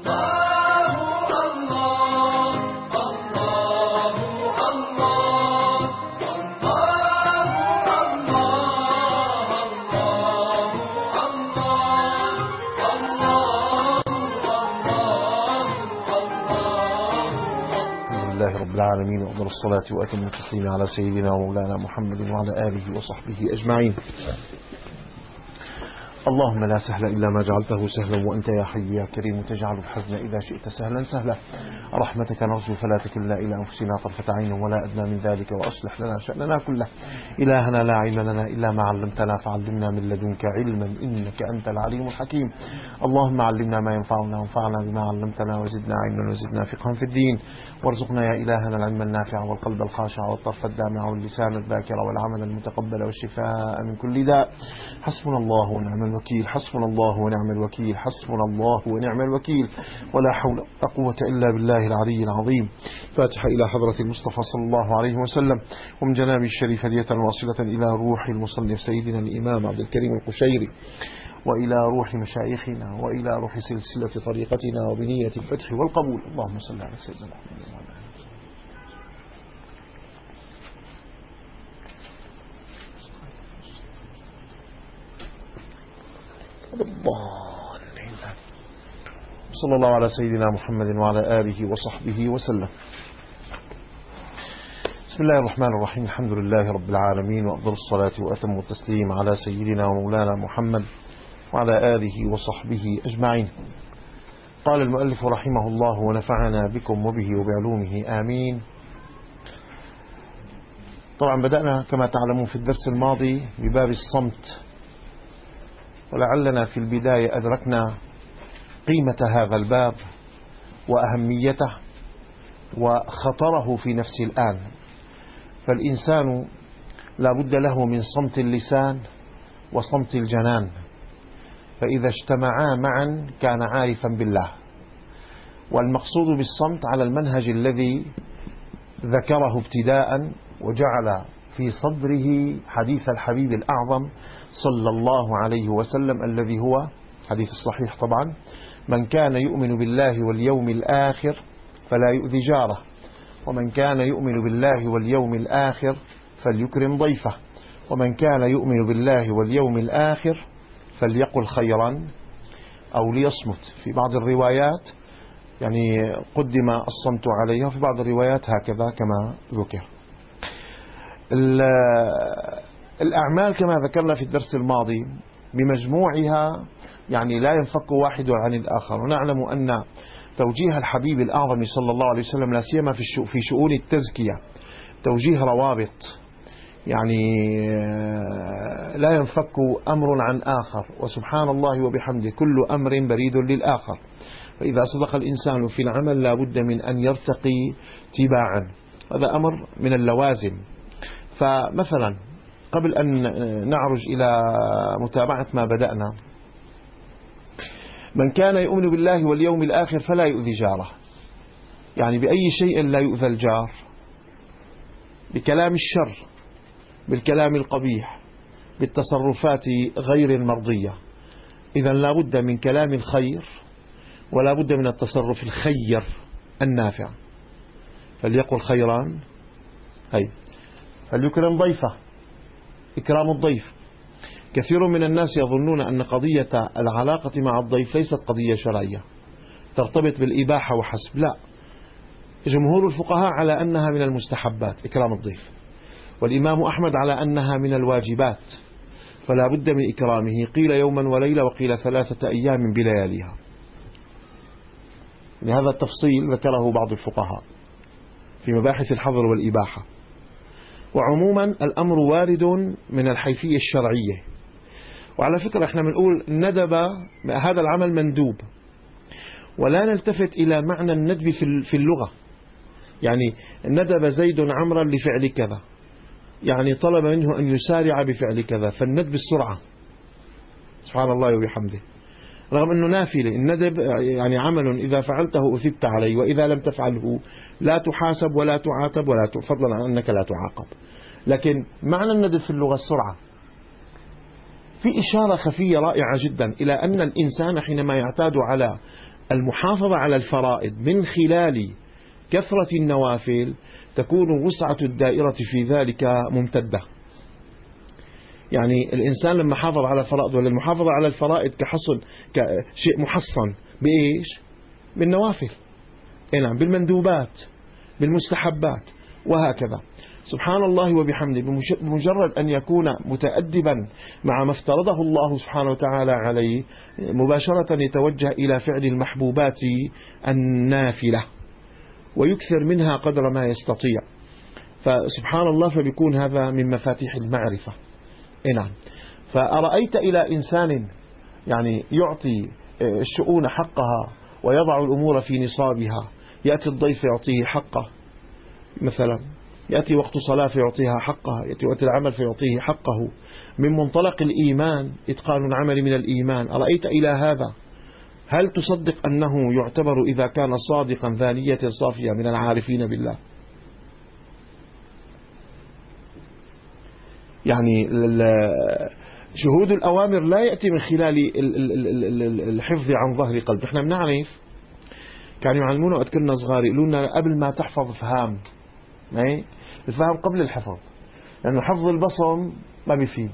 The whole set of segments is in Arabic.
لله رب العالمين، وأفضل الصلاة وأتم التسليم على سيدنا ومولانا محمد وعلى آله وصحبه أجمعين. اللهم لا سهل إلا ما جعلته سهلا، وأنت يا حي يا كريم تجعل الحزن إذا شئت سهلا سهلا. رحمتك نرجو فلا تكلنا إلى أنفسنا طرفة عين ولا أدنى من ذلك، وأصلح لنا شأننا كله. إلهنا لا علم لنا إلا ما علمتنا، فعلمنا من لدنك علما إنك أنت العليم الحكيم. اللهم علمنا ما ينفعنا، وانفعنا بما علمتنا، وزدنا علما وزدنا فقها في الدين، وارزقنا يا إلهنا العلم النافع والقلب الخاشع والطرف الدامع واللسان الذاكر والعمل المتقبل والشفاء من كل داء. حسبنا الله ونعم الوكيل، حسبنا الله ونعم الوكيل، حسبنا الله ونعم الوكيل، ولا حول ولا قوة إلا بالله العلي العظيم. فاتحة إلى حضرة المصطفى صلى الله عليه وسلم، ومن جنابه الشريف هدية واصلة إلى روح المصنف سيدنا الإمام عبد الكريم القشيري، وإلى روح مشايخنا، وإلى روح سلسلة طريقتنا، وبنية الفتح والقبول. اللهم صل على سيدنا محمد وعلى آله. صلى الله على سيدنا محمد وعلى آله وصحبه وسلم. بسم الله الرحمن الرحيم. الحمد لله رب العالمين، وأفضل الصلاة وأتم التسليم على سيدنا ومولانا محمد وعلى آله وصحبه أجمعين. قال المؤلف رحمه الله ونفعنا بكم وبه وبعلومه آمين. طبعا بدأنا كما تعلمون في الدرس الماضي بباب الصمت، ولعلنا في البداية أدركنا قيمة هذا الباب وأهميته وخطره في نفس الآن. فالإنسان لا بد له من صمت اللسان وصمت الجنان، فإذا اجتمعا معا كان عارفا بالله. والمقصود بالصمت على المنهج الذي ذكره ابتداء وجعل في صدره حديث الحبيب الأعظم صلى الله عليه وسلم، الذي هو حديث الصحيح طبعا: من كان يؤمن بالله واليوم الآخر فلا يؤذي جاره، ومن كان يؤمن بالله واليوم الآخر فليكرم ضيفه، ومن كان يؤمن بالله واليوم الآخر فليقل خيرا أو ليصمت. في بعض الروايات يعني قدم الصمت عليها، في بعض الروايات هكذا كما ذكر. الأعمال كما ذكرنا في الدرس الماضي بمجموعها يعني لا ينفك واحد عن الآخر، ونعلم أن توجيه الحبيب الأعظم صلى الله عليه وسلم لا سيما في شؤون التزكية توجيه روابط، يعني لا ينفك أمر عن آخر، وسبحان الله وبحمده كل أمر بريد للآخر. فإذا صدق الإنسان في العمل لا بد من أن يرتقي تباعا، هذا أمر من اللوازم. فمثلا قبل أن نعرج إلى متابعة ما بدأنا: من كان يؤمن بالله واليوم الآخر فلا يؤذي جاره، يعني بأي شيء لا يؤذى الجار؟ بكلام الشر، بالكلام القبيح، بالتصرفات غير المرضية. إذا لا بد من كلام الخير، ولا بد من التصرف الخير النافع. فليقل خيران، فليكرم ضيفه، إكرام الضيف. كثير من الناس يظنون أن قضية العلاقة مع الضيف ليست قضية شرعية ترتبط بالإباحة وحسب، لا، جمهور الفقهاء على أنها من المستحبات إكرام الضيف، والإمام أحمد على أنها من الواجبات، فلا بد من إكرامه، قيل يوما وليلة وقيل 3 أيام بلياليها. لهذا التفصيل ذكره بعض الفقهاء في مباحث الحظر والإباحة. وعموما الأمر وارد من الحيثية الشرعية. وعلى فكرة احنا بنقول ندب، هذا العمل مندوب، ولا نلتفت إلى معنى الندب في اللغة. يعني ندب زيد عمرا لفعل كذا، يعني طلب منه أن يسارع بفعل كذا، فالندب السرعة سبحان الله وبحمده، رغم أنه نافلة. الندب يعني عمل إذا فعلته أثبت عليه، وإذا لم تفعله لا تحاسب ولا تعاتب فضلا عن أنك لا تعاقب. لكن معنى الندب في اللغة السرعة. في إشارة خفية رائعة جدا إلى أن الإنسان حينما يعتاد على المحافظة على الفرائض من خلال كثرة النوافل تكون وسعة الدائرة في ذلك ممتدة. يعني الإنسان لما حافظ على الفرائض، ولا المحافظة على الفرائض كشيء محصن بإيش؟ بالنوافل، نعم، بالمندوبات، بالمستحبات، وهكذا. سبحان الله وبحمده، بمجرد أن يكون متأدبا مع ما افترضه الله سبحانه وتعالى عليه، مباشرة يتوجه إلى فعل المحبوبات النافلة ويكثر منها قدر ما يستطيع. فسبحان الله، فبيكون هذا من مفاتيح المعرفة. نعم. فأرأيت إلى إنسان يعني يعطي الشؤون حقها ويضع الأمور في نصابها، يأتي الضيف يعطيه حقه مثلا، يأتي وقت صلاة فيعطيها حقها، يأتي وقت العمل فيعطيه حقه، من منطلق الإيمان، إتقان العمل من الإيمان. أرأيت إلى هذا، هل تصدق أنه يعتبر إذا كان صادقا ذا نية صافية من العارفين بالله؟ يعني شهود الأوامر لا يأتي من خلال الحفظ عن ظهر قلب. احنا بنعرف، كانوا يعلمونا وقت كنا صغار يقولوا لنا قبل ما تحفظ فهم، الفهم قبل الحفظ، لأنه حفظ البصم ما بيفيد،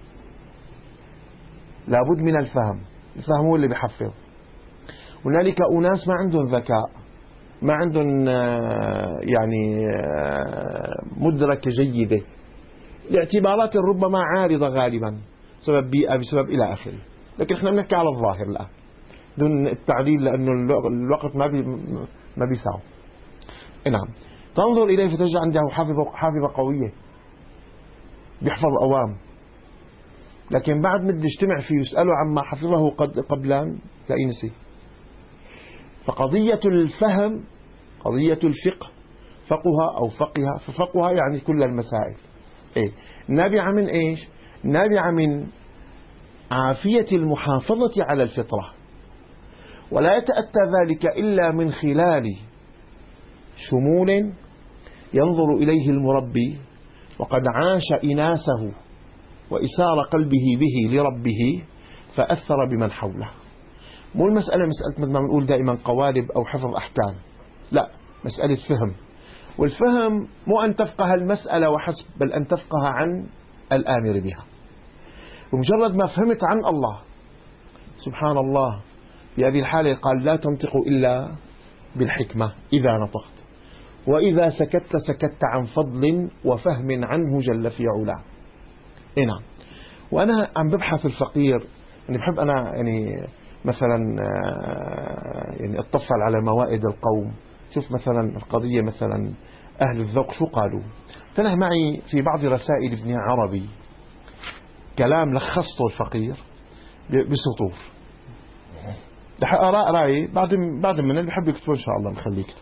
لابد من الفهم. الفهم هو اللي بيحفظ. هنالك أناس ما عندهم ذكاء، ما عندهم يعني مدركة جيدة، لاعتبارات ربما عارضة غالبا، بسبب بيئة، بسبب إلى آخره. لكن احنا بنحكي على الظاهر الآن دون التعديل، لأنه الوقت ما بيسعه. نعم. تنظر إليه فتجد عنده حافظة قوية، بيحفظ أوام، لكن بعد ما يجتمع فيه يسأله عما حفظه قبلا تلاقيه نسي. فقضية الفهم قضية الفقه، فقه أو فقه، ففقها يعني كل المسائل نابعة من إيش؟ نابعة من عافية المحافظة على الفطرة، ولا يتأتى ذلك إلا من خلال شمول ينظر إليه المربي وقد عاش إناسه وإسار قلبه به لربه فأثر بمن حوله. مو المسألة مسألة مثل ما بنقول دائما قوالب أو حفظ أحكام، لا، مسألة فهم. والفهم مو أن تفقه المسألة وحسب، بل أن تفقه عن الآمر بها. ومجرد ما فهمت عن الله سبحان الله، في هذه الحالة قال لا تنطق إلا بالحكمة إذا نطقت، وإذا سكت سكت عن فضل وفهم عنه جل في علاه. نعم. وأنا عم ببحث الفقير، يعني بحب أنا يعني مثلا يعني أطفل على موائد القوم، شوف مثلا القضية، مثلا أهل الذوق شو قالوا. تنه معي في بعض رسائل ابن عربي كلام لخصته الفقير بسطور، رح أقرأ رأيي بعد من اللي بحب يكتبه إن شاء الله بخليه يكتب.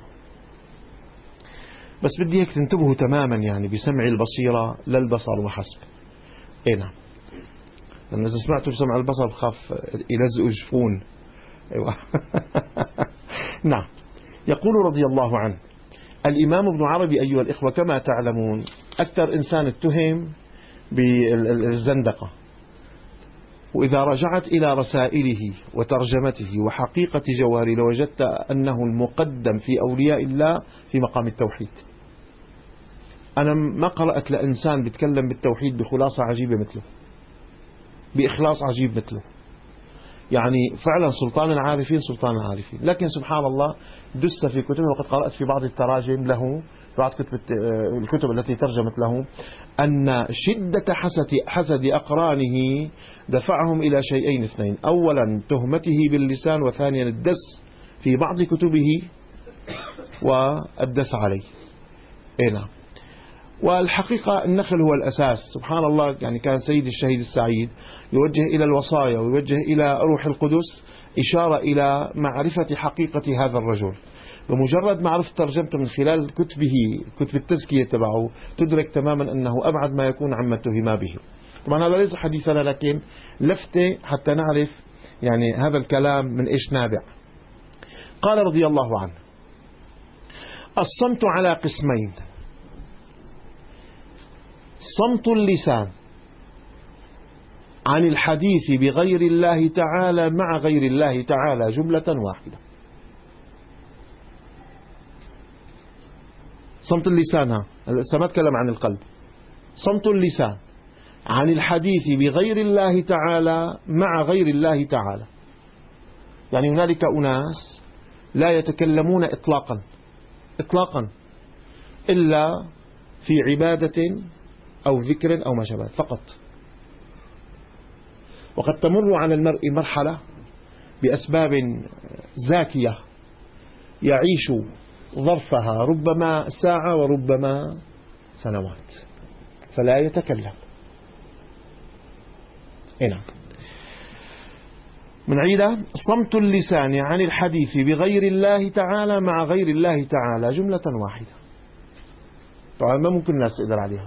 بس بدي هيك تنتبهوا تماما، يعني بسمع البصيرة لا البصر وحسب. نعم. لأن إذا سمعتوا بسمع البصر بخاف يلزقوا جفون. أيوة. نعم. يقول رضي الله عنه الإمام ابن عربي أيها الإخوة كما تعلمون أكثر إنسان اتهم بالزندقة، وإذا رجعت إلى رسائله وترجمته وحقيقة جوهره لوجدت أنه المقدم في أولياء الله في مقام التوحيد. أنا ما قرأت لإنسان بيتكلم بالتوحيد بخلاصة عجيبة مثله، بإخلاص عجيب مثله. يعني فعلا سلطان العارفين سلطان العارفين. لكن سبحان الله دست في كتبه، وقد قرأت في بعض التراجم له، في بعض الكتب التي ترجمت له، أن شدة حسد أقرانه دفعهم إلى شيئين اثنين: أولا تهمته باللسان، وثانيا الدس في بعض كتبه والدس عليه. نعم. والحقيقة النقل هو الأساس. سبحان الله، يعني كان سيد الشهيد السعيد يوجه إلى الوصايا ويوجه إلى روح القدس إشارة إلى معرفة حقيقة هذا الرجل. بمجرد معرفة ترجمته من خلال كتبه، كتب التزكية تبعه، تدرك تماما أنه أبعد ما يكون عما اتهم به. طبعا هذا ليس حديثنا، لكن لفتة حتى نعرف يعني هذا الكلام من إيش نابع. قال رضي الله عنه: الصمت على قسمين: صمت اللسان عن الحديث بغير الله تعالى مع غير الله تعالى جملة واحدة. صمت اللسان، ما تكلم عن القلب. صمت اللسان عن الحديث بغير الله تعالى مع غير الله تعالى. يعني هنالك أناس لا يتكلمون إطلاقا إلا في عبادة أو ذكر أو ما شابه فقط. وقد تمر على المرء مرحلة بأسباب زاكية يعيش ظرفها ربما ساعة وربما سنوات فلا يتكلم. هنا من عيدة: صمت اللسان عن الحديث بغير الله تعالى مع غير الله تعالى، جملة واحدة. طبعا ما ممكن الناس تقدر عليها.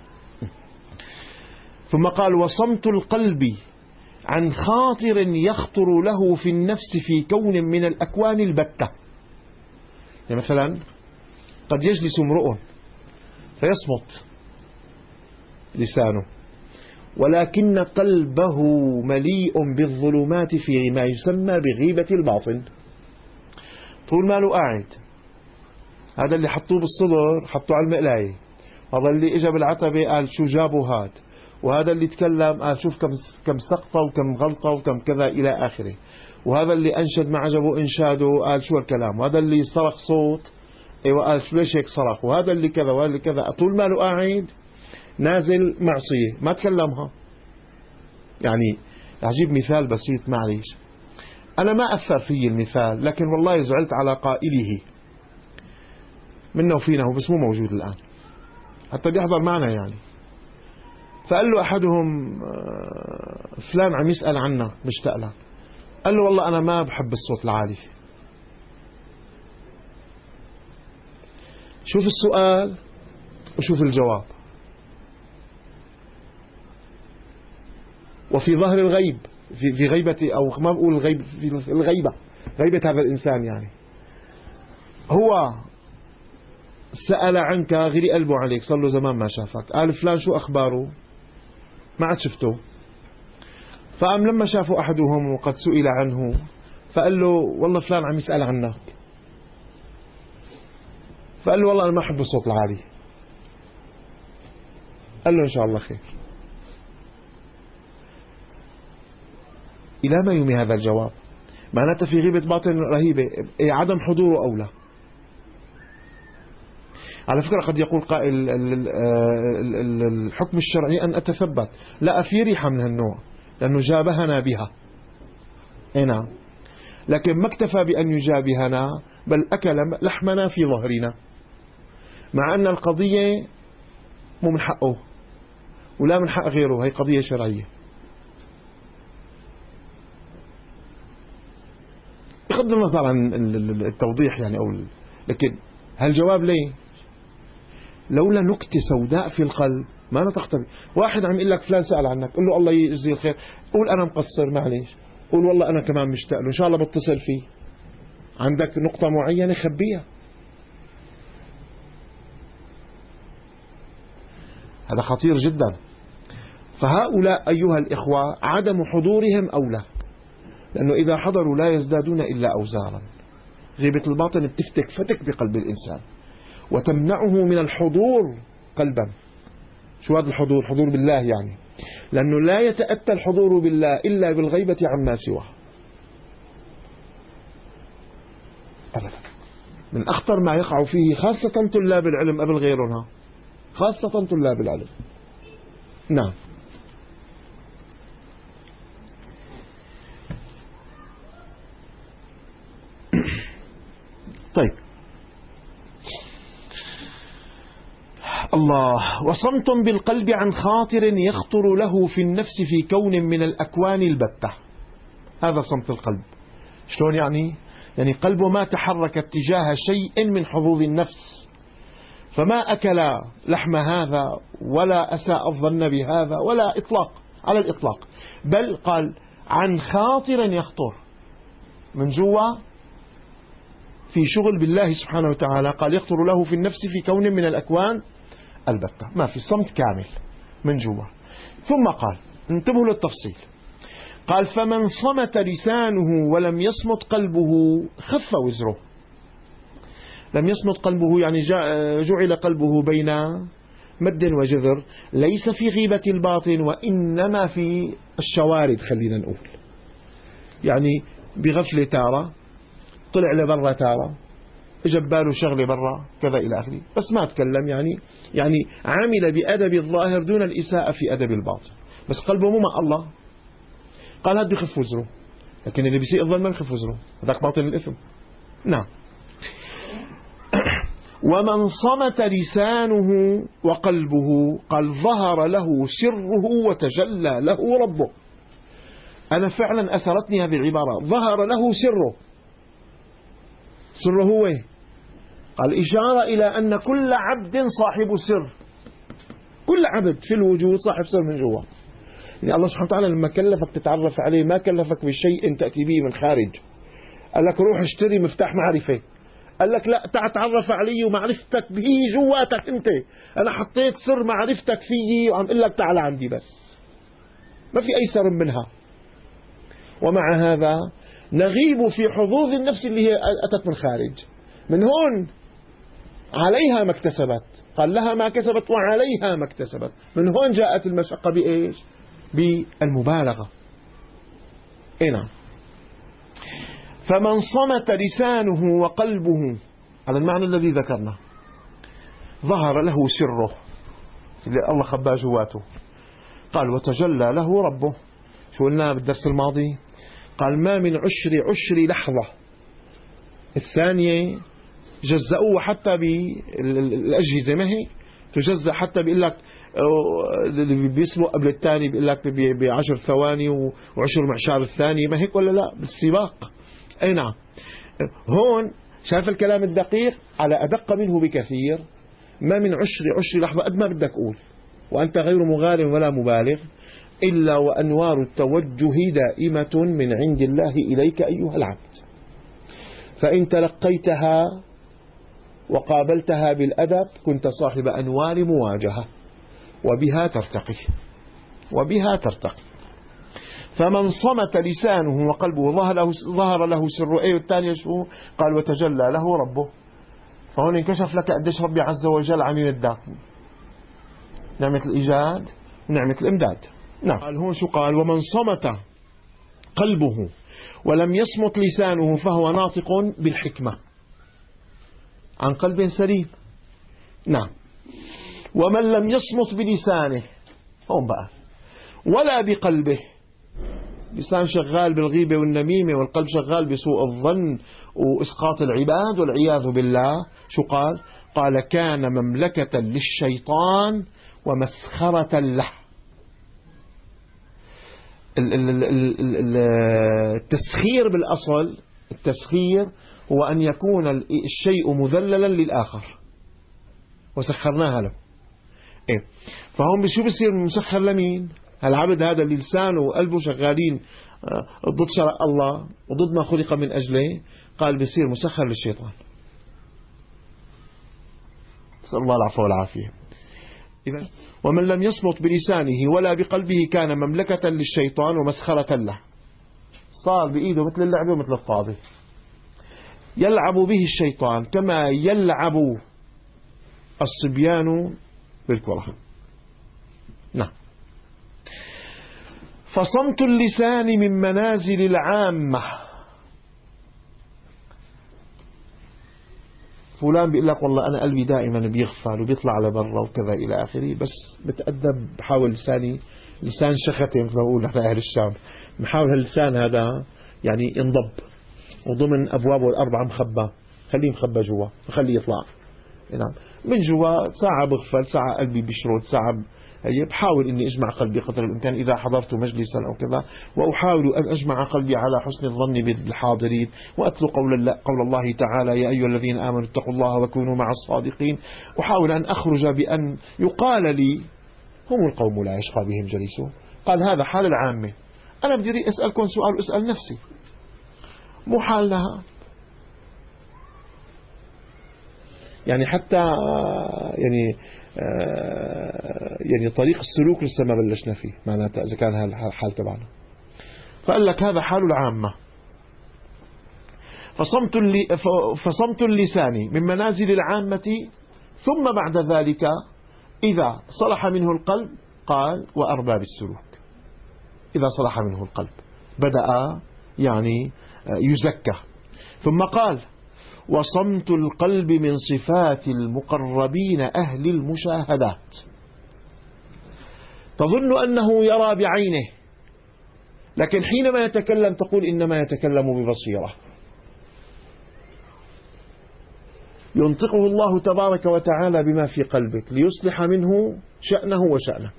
ثم قال: وصمت القلب عن خاطر يخطر له في النفس في كون من الأكوان البتة. يعني مثلا قد يجلس امرؤ فيصمت لسانه ولكن قلبه مليء بالظلمات في ما يسمى بغيبة الباطن. طول ما له قاعد، هذا اللي حطوه بالصدر حطوه على المقلاية، هذا اللي اجى بالعتبة قال شو جابوا هاد، وهذا اللي تكلم قال شوف كم سقطة وكم غلطة وكم كذا إلى آخره، وهذا اللي أنشد ما عجبه إنشاده قال شو الكلام، وهذا اللي صرخ صوت ايوه قال شو ليش هيك صرخ، وهذا اللي كذا وهذا اللي كذا. طول ما له قاعد نازل معصية ما تكلمها. يعني أجيب مثال بسيط، معليش أنا ما أثر في المثال، لكن والله زعلت على قائله منه وفينا، هو بس مو موجود الآن حتى بيحضر معنا يعني. فقال له أحدهم: فلان عم يسأل عنك مشتاق لك. قال له: والله أنا ما بحب الصوت العالي. شوف السؤال وشوف الجواب. وفي ظهر الغيب، في غيبة، أو ما بقول الغيب، في الغيبة، غيبة هذا الإنسان يعني. هو سأل عنك غير قلبه عليك، صار له زمان ما شافك، قال فلان شو أخباره، ما عاد شفته. فقام لما شافوا أحدهم وقد سئل عنه فقال له: والله فلان عم يسأل عنك. فقال له: والله أنا ما أحب الصوت العالي. قال له: إن شاء الله خير. إلى ما يومي هذا الجواب معناته في غيبة باطن رهيبة، عدم حضوره أولى. على فكرة قد يقول قائل الحكم الشرعي أن أتثبت، لا، في ريحة من هالنوع لأنه جابهنا بها. نعم، لكن ما اكتفى بأن يجابهنا بل أكل لحمنا في ظهرنا، مع أن القضية مو من حقه ولا من حق غيره، هي قضية شرعية. بغض النظر عن التوضيح يعني لكن هالجواب ليه؟ لولا نكتة سوداء في القلب ما نطقت به. واحد عم يقول لك فلان سأل عنك، قل له الله يجزيه الخير، قول أنا مقصر معليش، قول والله أنا كمان مشتاق له، إن شاء الله بتصل فيه. عندك نقطة معينة خبيها. هذا خطير جدا. فهؤلاء أيها الإخوة عدم حضورهم أولى، لأنه إذا حضروا لا يزدادون إلا أوزارا. غيبة الباطن بتفتك فتك بقلب الإنسان وتمنعه من الحضور قلبا. شو هذا الحضور؟ حضور بالله يعني، لأنه لا يتأتى الحضور بالله إلا بالغيبة عما سواه أبدا. من أخطر ما يقع فيه خاصة طلاب العلم قبل غيرها، خاصة طلاب العلم. نعم. طيب، الله. وصمت بالقلب عن خاطر يخطر له في النفس في كون من الأكوان البتة. هذا صمت القلب. شلون يعني؟ يعني قلبه ما تحرك اتجاه شيء من حظوظ النفس، فما أكل لحم هذا ولا أساء الظن بهذا ولا إطلاق على الإطلاق، بل قال عن خاطر يخطر من جوا في شغل بالله سبحانه وتعالى. قال يخطر له في النفس في كون من الأكوان البتة، ما في صمت كامل من جوا. ثم قال، انتبهوا للتفصيل، قال فمن صمت لسانه ولم يصمت قلبه خف وزره. لم يصمت قلبه يعني جعل قلبه بين مد وجذر، ليس في غيبة الباطن وإنما في الشوارد. خلينا نقول يعني بغفلة تارة، طلع لبرا تارة، جباله شغله برا كذا إلى آخره، بس ما تكلم. يعني عمل بأدب الظاهر دون الإساءة في أدب الباطن، بس قلبه مو مع الله. قال هذا بيخف وزره، لكن اللي بيسيء الظن ما بيخف وزره، هذاك باطن الإثم. نعم. ومن صمت لسانه وقلبه قال ظهر له سره وتجلى له ربه. أنا فعلا أثرتني هذه العبارة، ظهر له سره. سره هو قال إشارة إلى أن كل عبد صاحب سر، كل عبد في الوجود صاحب سر من جوا. يعني الله سبحانه وتعالى لما كلفك تتعرف عليه ما كلفك بشيء تأتي به من خارج. قال لك روح اشتري مفتاح معرفة، قال لك لا تعرف علي ومعرفتك به جواتك أنت. أنا حطيت سر معرفتك فيي وعم أقول لك تعال عندي، بس ما في أي سر منها. ومع هذا نغيب في حظوظ النفس اللي هي أتت من خارج. من هون عليها ما اكتسبت، قال لها ما كسبت وعليها ما اكتسبت. من هون جاءت المشقة بإيش؟ بالمبالغة. نعم. فمن صمت لسانه وقلبه على المعنى الذي ذكرنا، ظهر له سره اللي الله خباه جواته. قال وتجلى له ربه. شو قلنا بالدرس الماضي؟ قال ما من عشر لحظة الثانية جزأوه حتى بالأجهزة، ما هي تجزأ حتى بيقول لك بيسبق قبل الثاني، بيقول لك ب10 ثواني و10 معشار الثانية، ما هيك ولا لا بالسباق؟ أي نعم. هون شايف الكلام الدقيق على أدق منه بكثير. ما من عشر لحظة قد ما بدك قول، وأنت غير مغال ولا مبالغ، إلا وأنوار التوجه دائمة من عند الله إليك أيها العبد. فإن تلقيتها وقابلتها بالأدب كنت صاحب أنوار مواجهة، وبها ترتقي، وبها ترتقي. فمن صمت لسانه وقلبه ظهر له سر. أي والثانية شو؟ قال وتجلى له ربه. فهون انكشف لك قديش ربي عز وجل عم يمدك، نعمة الإيجاد ونعمة الإمداد. نعم. قال هون شو قال؟ ومن صمت قلبه ولم يصمت لسانه فهو ناطق بالحكمة عن قلب سليم. نعم. ومن لم يصمت بلسانه، هون بقى، ولا بقلبه، لسان شغال بالغيبة والنميمة، والقلب شغال بسوء الظن وإسقاط العباد والعياذ بالله. شو قال؟ قال كان مملكة للشيطان ومسخرة له. التسخير بالأصل، التسخير هو أن يكون الشيء مذللا للآخر وسخرناها له. إيه؟ فهم شو بصير مسخر لمين؟ العبد هذا اللي لسانه وقلبه شغالين ضد شرع الله وضد ما خلق من أجله، قال بصير مسخر للشيطان. نسأل الله العفو والعافية. إذن ومن لم يصمت بلسانه ولا بقلبه كان مملكة للشيطان ومسخرة له. صار بإيده مثل اللعبة ومثل الطابة، يلعب به الشيطان كما يلعب الصبيان بالكرة. نعم. فصمت اللسان من منازل العامة. فلان بيقول لك والله أنا قلبي دائما بيغفل وبيطلع على برا وكذا إلى آخره، بس بتأدب، بحاول لساني لسان شختي مثل ما بقول نحن أهل الشام، بحاول هاللسان هذا يعني ينضب وضمن أبوابه الأربعة مخبى، خليه مخبى جوا وخليه يطلع. نعم. من جوا ساعة بغفل، ساعة قلبي بيشرد، ساعة بحاول إني أجمع قلبي قدر الإمكان إذا حضرت مجلسا أو كذا، وأحاول أن أجمع قلبي على حسن الظن بالحاضرين، وأتلو قول الله تعالى يا أيها الذين آمنوا اتقوا الله وكونوا مع الصادقين. أحاول أن أخرج بأن يقال لي هم القوم لا يشقى بهم جليسهم. قال هذا حال العامة. أنا بدي أسألكم سؤال وأسأل نفسي، مو حالنا يعني حتى يعني طريق السلوك لسه ما بلشنا فيه معناته إذا كان هذا الحال تبعنا. فقال لك هذا حال العامة. فصمت اللسان من منازل العامة، ثم بعد ذلك إذا صلح منه القلب قال وأرباب السلوك. إذا صلح منه القلب بدأ يعني يزكى. ثم قال وصمت القلب من صفات المقربين أهل المشاهدات. تظن أنه يرى بعينه، لكن حينما يتكلم تقول إنما يتكلم ببصيرة. ينطقه الله تبارك وتعالى بما في قلبك ليصلح منه شأنه وشأنك.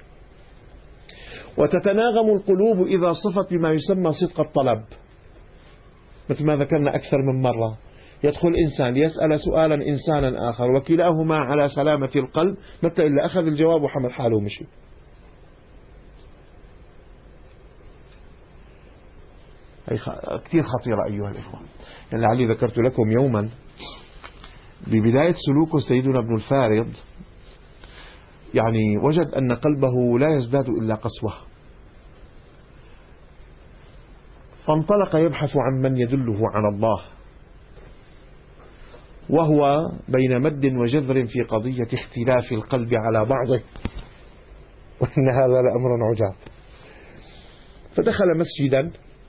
وتتناغم القلوب إذا صفت بما يسمى صدق الطلب، مثل ما ذكرنا أكثر من مرة. يدخل إنسان ليسأل سؤالا إنسانا آخر وكلاهما على سلامة القلب، متى إلا أخذ الجواب وحمل حاله ومشي. هي كثير خطيرة أيها الإخوة. لعلي ذكرت لكم يوما ببداية سلوكه سيدنا ابن الفارض، يعني وجد أن قلبه لا يزداد إلا قسوة، فانطلق يبحث عن من يدله على الله، وهو بين مد وجذر في قضية اختلاف القلب على بعضه، وإن هذا لأمر عجاب. فدخل مسجدا،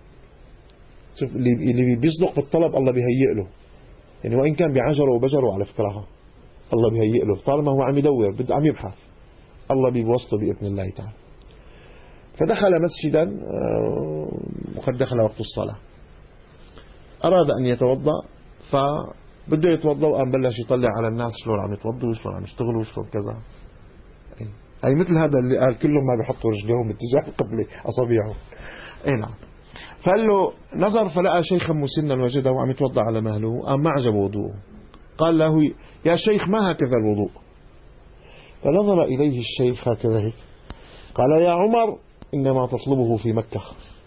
اللي بيصدق بالطلب الله بيهيئ له، يعني وإن كان بعجره وبجره على فكرة الله بيهيئ له، طالما هو عم يدور بده عم يبحث الله بيوصله بإذن الله تعالى. فدخل مسجدا وقد دخل وقت الصلاة، أراد أن يتوضأ، فبده يتوضأ وقام بلش يطلع على الناس شلون عم يتوضوا وشلون عم يشتغلوا وشلون كذا. أي مثل هذا اللي قال كلهم ما بيحطوا رجليهم باتجاه القبلة أصابعهم. أي نعم. فقال له نظر فلقى شيخا مسنا وجده وعم يتوضأ على مهله، قام ما عجب وضوءه، قال له يا شيخ ما هكذا الوضوء؟ فنظر إليه الشيخ هكذا، قال يا عمر إنما تطلبه في مكة.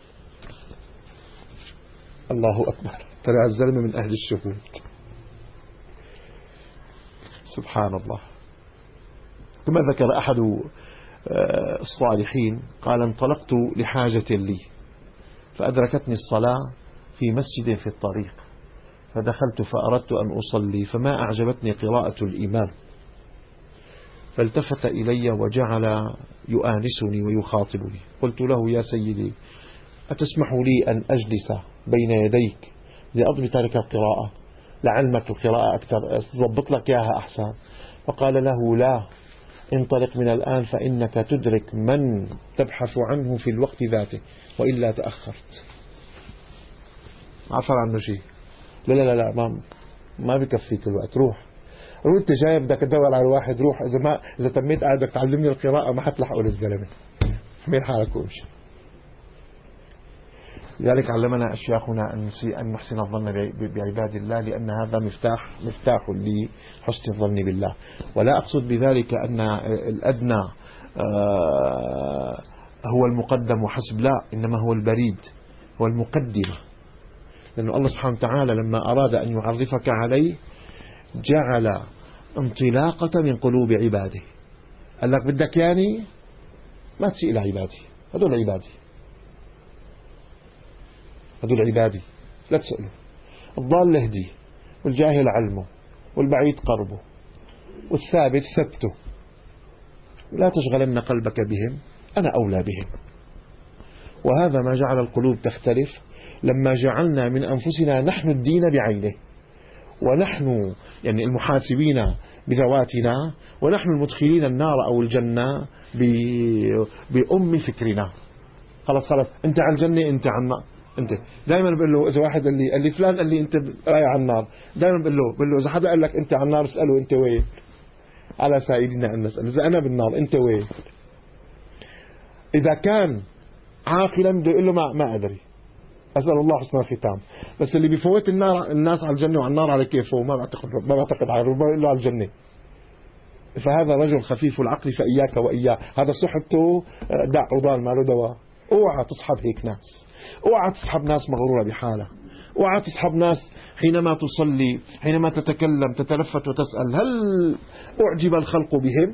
الله أكبر، طلع الزلمة من أهل الشهود. سبحان الله. كما ذكر أحد الصالحين قال انطلقت لحاجة لي فأدركتني الصلاة في مسجد في الطريق، فدخلت فأردت أن أصلي فما أعجبتني قراءة الإمام، فالتفت إلي وجعل يؤانسني ويخاطبني. قلت له يا سيدي أتسمح لي أن أجلس بين يديك لأضبط لك القراءة، لعلمك القراءة أكثر ضبط لك إياها أحسن. فقال له لا، انطلق من الآن فإنك تدرك من تبحث عنه في الوقت ذاته وإلا تأخرت. عفر عنه شيء، لا لا لا ما بكفيك الوقت، روح انت جاي بدك تدور على واحد، روح إذا تميت قاعد بدك تعلمني القراءة ما حتلحقوا للزلمة، حميل حالك وامشي. لذلك علمنا أشياخنا أن نحسن الظن بعباد الله، لأن هذا مفتاح لحسن الظن بالله. ولا أقصد بذلك أن الأدنى هو المقدم وحسب، لا، إنما هو البريد، هو المقدمة. لأن الله سبحانه وتعالى لما أراد أن يعرفك عليه جعل انطلاقة من قلوب عباده. قال لك بدك يعني ما تسئل عبادي، هذول عبادي لا تسألوا. الضال اهديه، والجاهل علمه، والبعيد قربه، والثابت ثبته، لا تشغلن قلبك بهم، أنا أولى بهم. وهذا ما جعل القلوب تختلف لما جعلنا من أنفسنا نحن الدين بعينه، ونحن يعني المحاسبين بذواتنا، ونحن المدخلين النار أو الجنة بأم فكرنا. خلاص أنت على الجنة، أنت على النار. أنت دائما بقول له إذا واحد قال لي فلان قال لي أنت رايح على النار، دائما بقول له إذا حدا قال لك أنت على النار اسأله أنت وين، على سائلنا أن نسأل. إذا أنا بالنار أنت وين؟ إذا كان عاقلا بده يقول له ما أدري، أسأل الله حسن الختام. بس اللي بيفوت الناس على الجنة وعلى النار على كيفه ما بعتقد على ربما يقول له على الجنة. فهذا رجل خفيف العقل، فإياك وإياه، هذا صحته دع وضال ما له دواء. اوعى تصحب هيك ناس، اوعى تصحب ناس مغرورة بحالة، اوعى تصحب ناس حينما تصلي، حينما تتكلم تتلفت وتسأل هل أعجب الخلق بهم.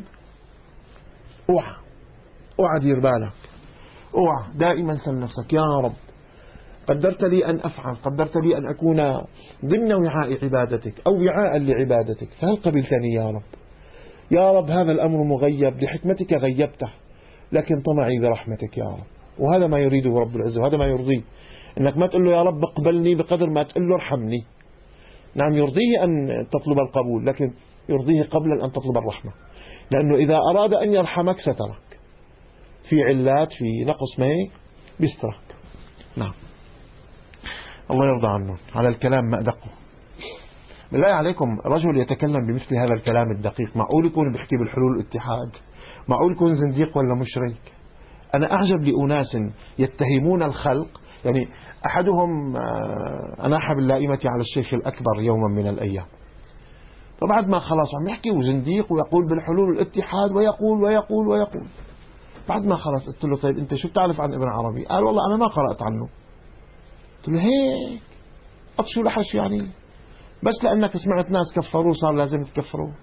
اوعى دير بالك، اوعى دائما سل نفسك يا رب قدرت لي أن أفعل، قدرت لي أن أكون ضمن وعاء عبادتك أو وعاء لعبادتك، فهل قبلتني يا رب؟ يا رب هذا الأمر مغيب، لحكمتك غيبته، لكن طمعي برحمتك يا رب. وهذا ما يريده رب العزة، وهذا ما يرضيه، إنك ما تقول له يا رب اقبلني بقدر ما تقول له ارحمني. نعم يرضيه أن تطلب القبول، لكن يرضيه قبل أن تطلب الرحمة، لأنه إذا أراد أن يرحمك سترك في علات، في نقص ما بيسترك. نعم الله يرضى عنه على الكلام ما أدقه. بالله عليكم رجل يتكلم بمثل هذا الكلام الدقيق، معقول يكون بيحكي بالحلول والاتحاد؟ معقول يكون زنديق ولا مشرك؟ أنا أعجب لأناس يتهمون الخلق، يعني أحدهم أناح باللائمة على الشيخ الأكبر يوما من الأيام، فبعد ما خلاص عم يحكي وزنديق ويقول بالحلول والاتحاد ويقول ويقول ويقول، بعد ما خلاص قلت له طيب أنت شو بتعرف عن ابن عربي؟ قال والله أنا ما قرأت عنه. قلت له هيك أطشوا لحش يعني، بس لأنك سمعت ناس كفروه صار لازم تكفروه؟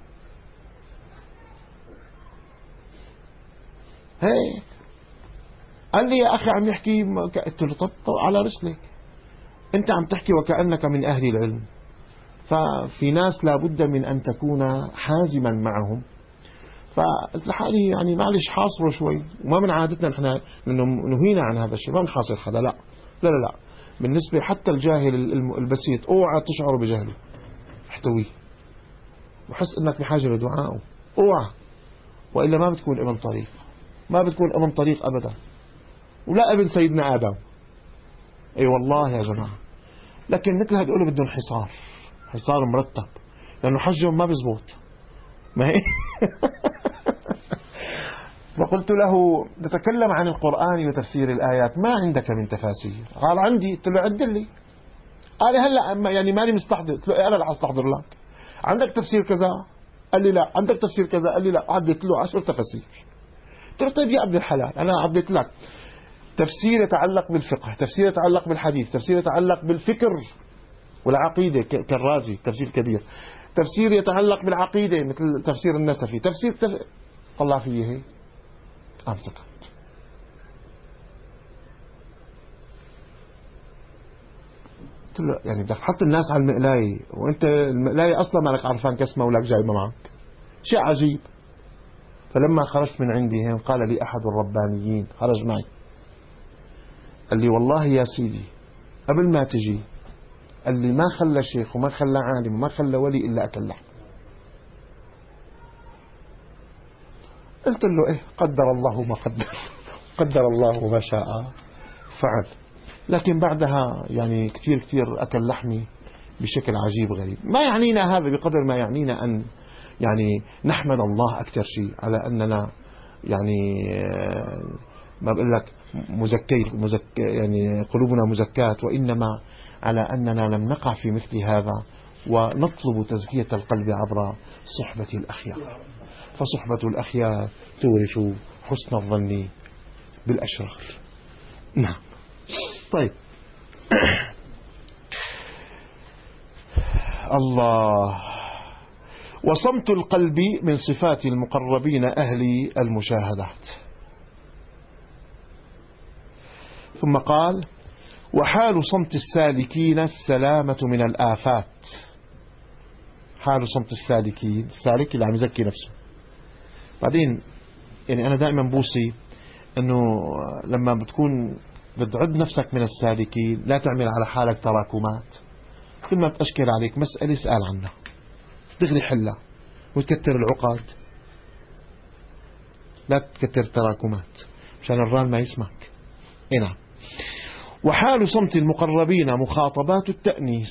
هيك قال لي يا أخي عم يحكي. قلت له طب على رسلك، أنت عم تحكي وكأنك من أهل العلم، ففي ناس لابد من أن تكون حازما معهم. فقلت لحالي يعني معلش حاصره شوي، وما من عادتنا نحن إنه نهينا عن هذا الشيء، ما بنحاصر حدا، لا لا لا لا. بالنسبة حتى الجاهل البسيط اوعى تشعر بجهله، احتويه وحس انك بحاجة لدعائه، اوعى، وإلا ما بتكون ابن طريق، ما بتكون ابن طريق أبدا، ولا ابن سيدنا آدم. اي والله يا جماعة. لكن مثل هدول بدهم حصار مرتب، لأنه حجهم ما بيزبط. ما هي وقلت له نتكلم عن القرآن وتفسير الآيات، ما عندك من تفاسير؟ قال عندي. قلت له عد لي. قال هلا يعني ماني مستحضر. قلت له انا اللي استحضر لك. عندك تفسير كذا؟ قال لي لا. عندك تفسير كذا؟ قال لي لا. عديت له 10 تفاسير. قلت له طيب يا عبد الحلال انا عديت لك تفسير يتعلق بالفقه، تفسير يتعلق بالحديث، تفسير يتعلق بالفكر والعقيدة كالرازي تفسير كبير، تفسير يتعلق بالعقيدة مثل تفسير النسفي، طلع فيه هيك أمسكت. قلت له يعني بدك تحط الناس على المقلاية، وانت المقلاية اصلا مالك عرفان كسمة ولك جايبة معك، شيء عجيب. فلما خرجت من عندي هين قال لي احد الربانيين خرج معي قال لي والله يا سيدي قبل ما تجي قال لي ما خلى شيخ وما خلى عالم وما خلى ولي الا اكل لحم. قلت له ايه قدر الله ما قدر الله ما شاء فعل. لكن بعدها يعني كثير أكل لحمي بشكل عجيب غريب. ما يعنينا هذا بقدر ما يعنينا أن يعني نحمد الله أكثر شيء على أننا يعني ما بقول لك يعني قلوبنا مزكاة، وإنما على أننا لم نقع في مثل هذا، ونطلب تزكية القلب عبر صحبة الأخيار، فصحبة الأخيار تورث حسن الظن بالأشرار. نعم. طيب الله. وصمت القلب من صفات المقربين أهل المشاهدات. ثم قال وحال صمت السالكين السلامة من الآفات. حال صمت السالكين، السالك اللي عم يزكي نفسه. بعدين يعني أنا دائما بوصي أنه لما بتكون بتعد نفسك من السالكين لا تعمل على حالك تراكمات. كل ما تأشكل عليك مسألة اسأل عنها دغري حلها، وتكتر العقد، لا تكتر تراكمات مشان الران ما يسمعك. نعم. وحال صمت المقربين مخاطبات التأنيس،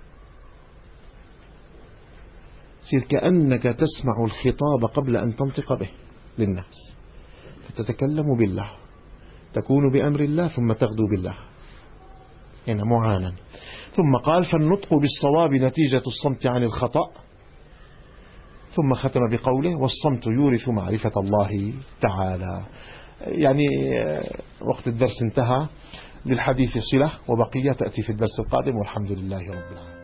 سير كأنك تسمع الخطاب قبل أن تنطق به للناس، فتتكلم بالله، تكون بأمر الله ثم تغدو بالله هنا معانا. ثم قال فالنطق بالصواب نتيجة الصمت عن الخطأ. ثم ختم بقوله والصمت يورث معرفة الله تعالى. يعني وقت الدرس انتهى، للحديث صلة وبقية تأتي في الدرس القادم، والحمد لله رب العالمين.